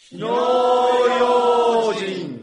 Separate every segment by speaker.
Speaker 1: 火の用心。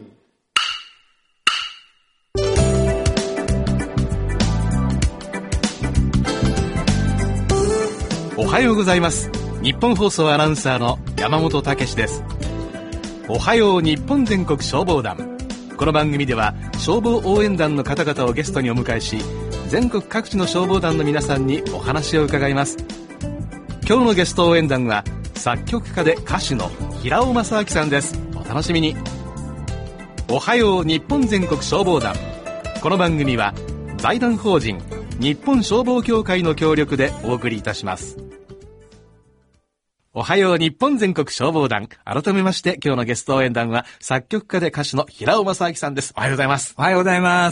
Speaker 2: おはようございます。日本放送アナウンサーの山本武史です。おはよう日本全国消防団。この番組では消防応援団の方々をゲストにお迎えし、全国各地の消防団の皆さんにお話を伺います。今日のゲスト応援団は作曲家で歌手の平尾正明さんです。お楽しみに。おはよう日本全国消防団。この番組は財団法人日本消防協会の協力でお送りいたします。おはよう日本全国消防団。改めまして今日のゲスト応援団は作曲家で歌手の平尾正明さんです。おはようございます。
Speaker 3: おはようございます。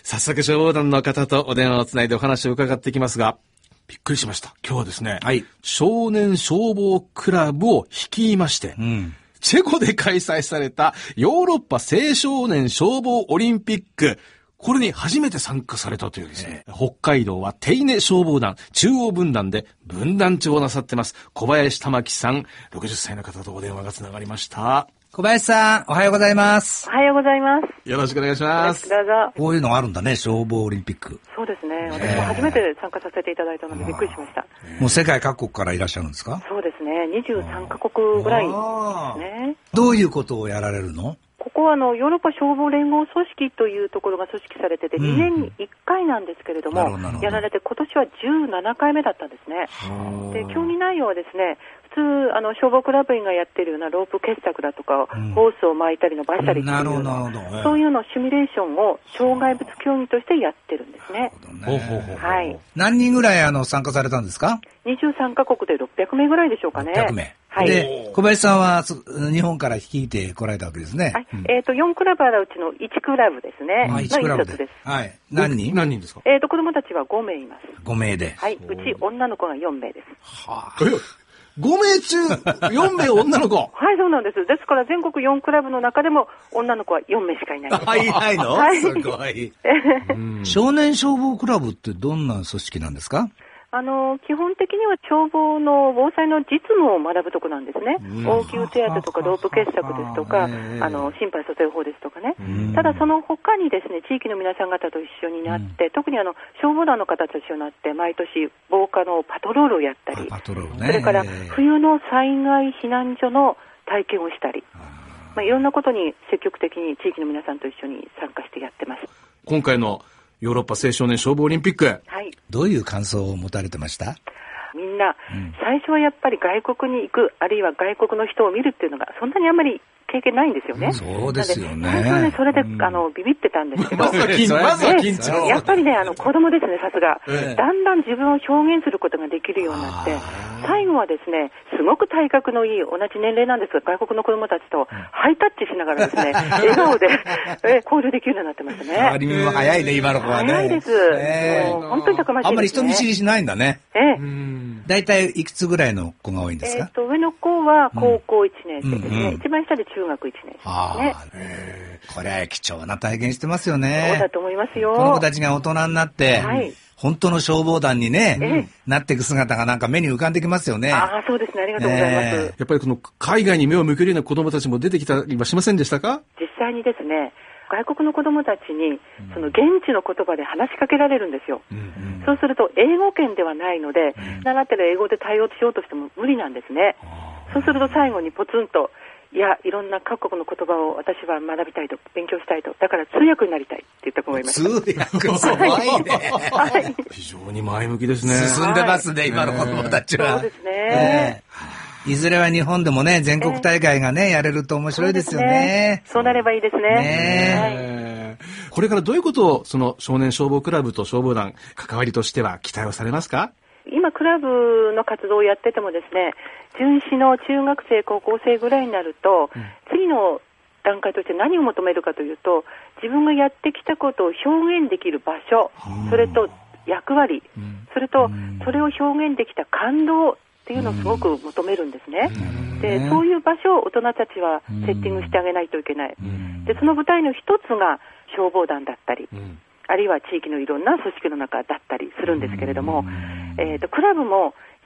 Speaker 2: 早速消防団の方とお電話をつないでお話を伺っていきますが、びっくりしました。今日はですね、はい、少年消防クラブを率いまして、チェコで開催されたヨーロッパ青少年消防オリンピック、これに初めて参加されたというですね、北海道は手稲消防団中央分団で分団長をなさってます小林玉樹さん、60歳の方とお電話がつながりました。
Speaker 3: 小林さん、おはようございます。
Speaker 4: おはようございます。
Speaker 2: よろしくお願いします。
Speaker 4: どうぞ。
Speaker 3: こういうのがあるんカね、消防オリンピック。
Speaker 4: そうですね。私も初めて参加させていただいたのでびっくりしました。
Speaker 3: もう世界各国からいらっしゃるんですか？
Speaker 4: そうですね。23カ国ぐらいですね。
Speaker 3: どういうことをやられるの？
Speaker 4: ここはヨーロッパ消防連合組織というところが組織されてて、2年に1回なんですけれども、やられて今年は17回目だったんですね。で、競技内容はですね、普通消防クラブ員がやってるようなロープ結託だとか、ホースを巻いたり伸ばしたりっていうそういうのシミュレーションを障害物競技としてやってるんですね。
Speaker 3: はい。何人ぐらい参加されたんですか
Speaker 4: ？23カ国で600名ぐらいでしょうかね。
Speaker 3: 600名。はい。で、小林さんは日本から率いて来られたわけですね。
Speaker 4: はい。4クラブあるうちの1クラブですね。
Speaker 3: 1クラブで。
Speaker 4: です。
Speaker 3: はい。何人
Speaker 4: ですか？子供たちは5名います。
Speaker 3: 5名で。
Speaker 4: はい。うち女の子が4名です。
Speaker 2: はぁ。5名中4名女の子
Speaker 4: はい、そうなんです。ですから全国4クラブの中でも女の子は4名しかいない。
Speaker 3: いないの？
Speaker 4: はい。
Speaker 3: すごい。少年消防クラブってどんな組織なんですか？
Speaker 4: 基本的には消防の防災の実務を学ぶとこなんですね。応急手当とかロープ結託ですとか、心肺蘇生法ですとかね。ただその他にですね、地域の皆さん方と一緒になって、特に消防団の方と一緒になって、毎年防火のパトロールをやったり、それから冬の災害避難所の体験をしたり、いろんなことに積極的に地域の皆さんと一緒に参加してやってます。
Speaker 2: 今回のヨーロッパ青少年消防オリンピック、
Speaker 4: はい、
Speaker 3: どういう感想を持たれてました？
Speaker 4: みんな、最初はやっぱり外国に行く、あるいは外国の人を見るっていうのがそんなにあんまり経験ないんですよね。
Speaker 3: そうですよね。
Speaker 4: 最初はね、それで、ビビってたんですけど。
Speaker 2: まずは緊張。
Speaker 4: やっぱりね、子供ですね、さすが。だんだん自分を表現することができるようになって、最後はですね、すごく体格のいい、同じ年齢なんですが、外国の子供たちとハイタッチしながらですね、笑顔で交流できるようになってますね。
Speaker 3: ありみも早いね、今の子はね。
Speaker 4: 早いです。本当にたくましいですね。
Speaker 3: あんまり人見知りしないんだね。だいたいいくつぐらいの子が多いんですか？
Speaker 4: 上の子は高校1年生ですね。一番下で中学1年生です
Speaker 3: ね。これは貴重な体験してますよね。
Speaker 4: そうだと思いますよ。
Speaker 3: この子たちが大人になって、本当の消防団にね、なっていく姿がなんか目に浮かんできますよね。
Speaker 4: そうですね。ありがとうございます。
Speaker 2: やっぱりこの海外に目を向けるような子供たちも出てきたりはしませんでしたか？
Speaker 4: 実際にですね、外国の子供たちにその現地の言葉で話しかけられるんですよ。そうすると英語圏ではないので、習ってる英語で対応しようとしても無理なんですね。そうすると最後にポツンと、いや、いろんな各国の言葉を私は学びたいと、勉強したいと、だから通訳になりたいって言った子がいました。
Speaker 3: 通訳すごいね。
Speaker 2: 非常に前向きですね。
Speaker 3: 進んでますね、今の子供たちは。
Speaker 4: そうですね。
Speaker 3: いずれは日本でもね、全国大会がね、やれると面白いですよね。
Speaker 4: そうなればいいですね。
Speaker 2: これからどういうことを、その少年消防クラブと消防団、関わりとしては期待をされますか？
Speaker 4: 今、クラブの活動をやっててもですね、巡視の中学生、高校生ぐらいになると、次の段階として何を求めるかというと、自分がやってきたことを表現できる場所、それと役割、それとそれを表現できた感動っていうのをすごく求めるんですね。で、そういう場所を大人たちはセッティングしてあげないといけない。で、その舞台の一つが消防団だったり、あるいは地域のいろんな組織の中だったりするんですけれども、クラブも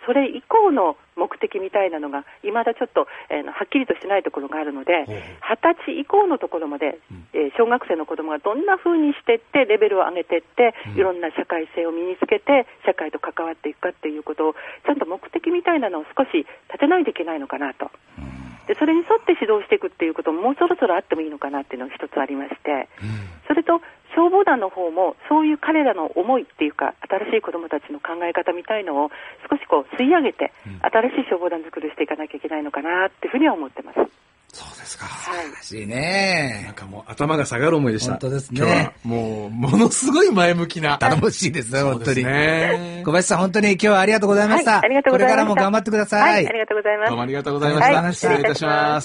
Speaker 4: それ以降の目的みたいなのが未だちょっと、はっきりとしないところがあるので、20歳以降のところまで、小学生の子どもがどんな風にしていってレベルを上げていって、いろんな社会性を身につけて社会と関わっていくかっていうことをちゃんと目的みたいなのを少し立てないといけないのかなと。でそれに沿って指導していくっていうことももうそろそろあってもいいのかなっていうのが一つありまして、それと消防団の方もそういう彼らの思いっていうか新しい子どもたちの考え方みたいのを少しこう吸い上げて、新しい消防団作りをしていかなきゃいけないのかなっていうふうには思ってます。
Speaker 3: そうですか。
Speaker 4: はい。
Speaker 3: 素晴らしいね。
Speaker 2: なんかもう頭が下がる思いでした。
Speaker 3: 本当ですね。
Speaker 2: 今日はもうものすごい前向きな。
Speaker 3: 頼もしいですね、本当に。
Speaker 2: ね、
Speaker 3: 小林さん本当に今日はありがとうございました。
Speaker 4: はい、ありがとうございました。
Speaker 3: これからも頑張ってください。
Speaker 4: はい、ありがとうございます。
Speaker 2: どうもありがとうございました。
Speaker 4: はい、
Speaker 2: 失礼いたします。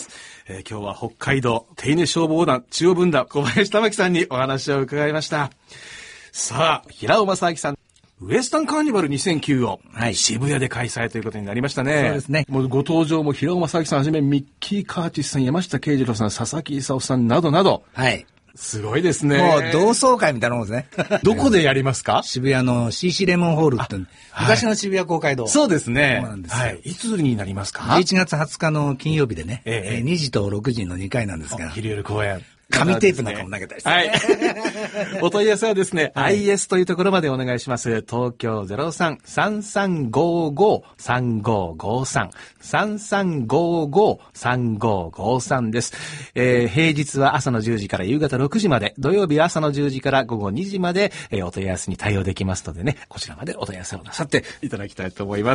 Speaker 2: 今日は北海道手稲消防団中央分団小林玉樹さんにお話を伺いました。さあ、平尾正明さん。ウエスタンカーニバル2009を渋谷で開催ということになりましたね。
Speaker 3: そうですね。
Speaker 2: もうご登場も平尾正明さんはじめミッキー・カーティスさん、山下慶次郎さん、佐々木勲さんなどなど。
Speaker 3: はい。
Speaker 2: すごいですね。
Speaker 3: もう同窓会みたいなもんですね。
Speaker 2: どこでやりますか？
Speaker 3: 渋谷の CC レモンホールって、昔の渋谷公会堂。
Speaker 2: そうですね。
Speaker 3: そうなんですよ。
Speaker 2: はい。いつになりますか
Speaker 3: ？11月20日の金曜日でね、2時と6時の2回なんですが。
Speaker 2: 昼夜公演。
Speaker 3: 紙テープなんかも投げたりして、ね。
Speaker 2: はい。お問い合わせはですね、はい、IS というところまでお願いします。東京 03-3355-3553。3355-3553 です。平日は朝の10時から夕方6時まで、土曜日は朝の10時から午後2時まで、お問い合わせに対応できますのでね、こちらまでお問い合わせをなさっていただきたいと思います。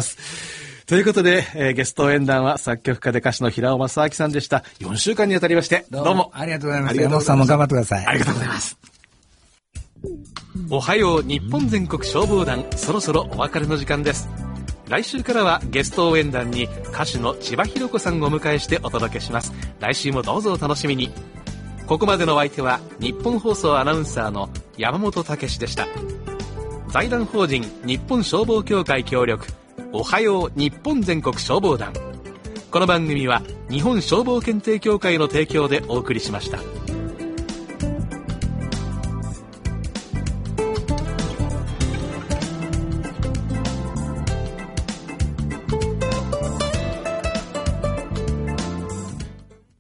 Speaker 2: ということで、ゲスト演談は作曲家で歌手の平尾正明さんでした。4週間にあたりまして、どうも
Speaker 3: ありがとうございます。山本さんも頑張ってください。
Speaker 2: ありがとうございます。おはよう日本全国消防団、そろそろお別れの時間です。来週からはゲスト応援団に歌手の千葉寛子さんをお迎えしてお届けします。来週もどうぞお楽しみに。ここまでのお相手は日本放送アナウンサーの山本武史でした。財団法人日本消防協会協力、おはよう日本全国消防団。この番組は日本消防検定協会の提供でお送りしました。